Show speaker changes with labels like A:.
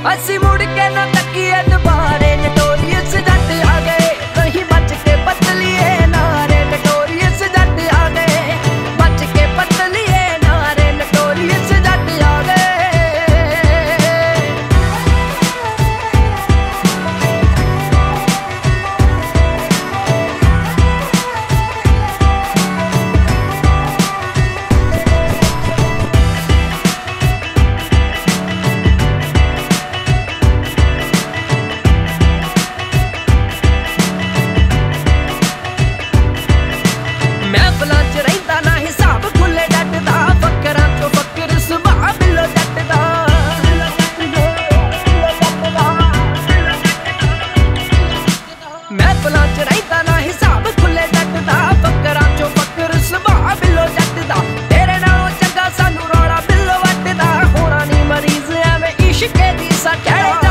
A: ਅਸੀਂ ਮੁੜ ਕੇ ਨਾ ਤੱਕੀਏ ਦੁਬਾਰੇ, ਨਟੋਰੀਅਸ ਜੱਟ ਆ ਗਏ, ਨਹੀਂ ਬਚ ਕੇ ਪਤਲੀਏ ਨਾਰੇ, ਨਟੋਰੀਅਸ ਜੱਟ ਆ ਗਏ, ਬਚ ਕੇ ਪਤਲੀਏ ਨਾਰੇ, ਨਟੋਰੀਅਸ ਜੱਟ ਆ ਗਏ। ਮਹਿਫਲਾਂ 'ਚ ਰਹਿੰਦਾ ਨਾ ਹਿਸਾਬ ਖੁੱਲੇ ਜੱਟ ਦਾ, ਫੱਕਰਾਂ 'ਚੋਂ ਫੱਕਰ ਸੁਭਾਅ ਬਿੱਲੋ ਜੱਟ ਦਾ। ਮਹਿਫਲਾਂ 'ਚ ਰਹਿੰਦਾ ਨਾ ਹਿਸਾਬ ਖੁੱਲੇ ਜੱਟ ਦਾ, ਫੱਕਰਾਂ 'ਚੋਂ ਫੱਕਰ ਸੁਭਾਅ ਬਿੱਲੋ ਜੱਟ ਦਾ। ਤੇਰੇ ਨਾਲੋਂ ਚੰਗਾ ਸਾਨੂੰ ਰੌਲਾ ਬਿੱਲੋ ਵੱਟ ਦਾ, ਹੋਣਾ ਨੀ ਮਰੀਜ਼ ਐਵੇਂ ਇਸ਼ਕੇ ਦੀ ਸੱਟ।